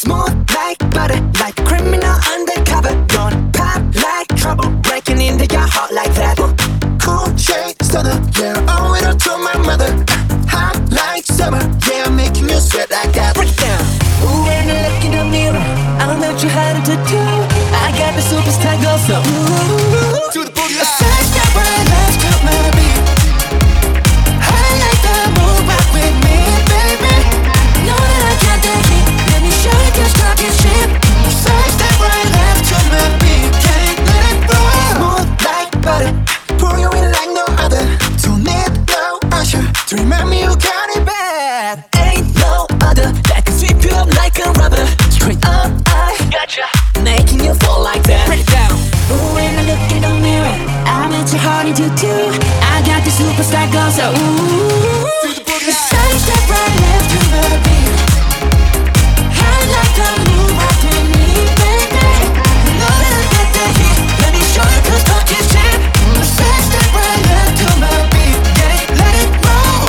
Smooth like butter, like a criminal undercover. Gonna pop like trouble, breaking into your heart like that. Cool shade stunner, yeah, owe it all to my mother. Hot like summer, yeah, I'm making you sweat like that. Break it down. Ooh, when I look in the mirror, I'll let you how to do. I got the superstar glow, so ooh, to the booty line. Side step right, let's cut my beat. I like the move, rock with me, baby. Know that I got the heat, let me show you just talking shit. Side step right, let's cut my beat. Can't let it go. Smooth like butter, pour you in like no other. Don't need no usher to remind me you got it bad. Ain't no other that can sweep you up like a rubber. Straight up, I gotcha, making you fall like that. Break it down. Ooh, when I look in the mirror, I'm at your heart into two. I got the superstar glow, so ooh. Side step right, left to the beat. I like the move, rock with me, baby. Know that I got the heat, let me show you 'cause talk is cheap. Side step right, left to my beat, yeah, let it roll.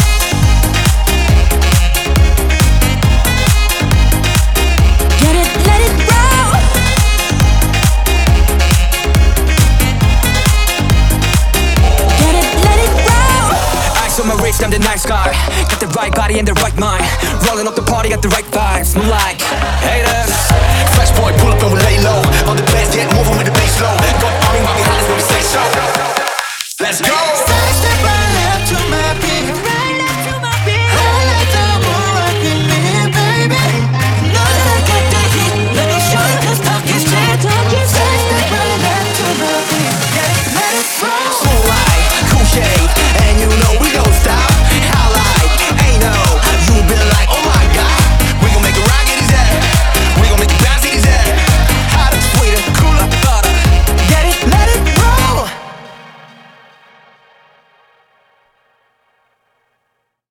Get it, let it roll. Get it, let it roll. Eyes on my wrist, I'm the nice guy. Got the right body and the right mind. Rolling up the party, got the right vibes. I'm like haters. Fresh boy, pull up and we lay low. On the bass, get moving with the bass low. Got army right behind us when we say so. Let's go. Side step right.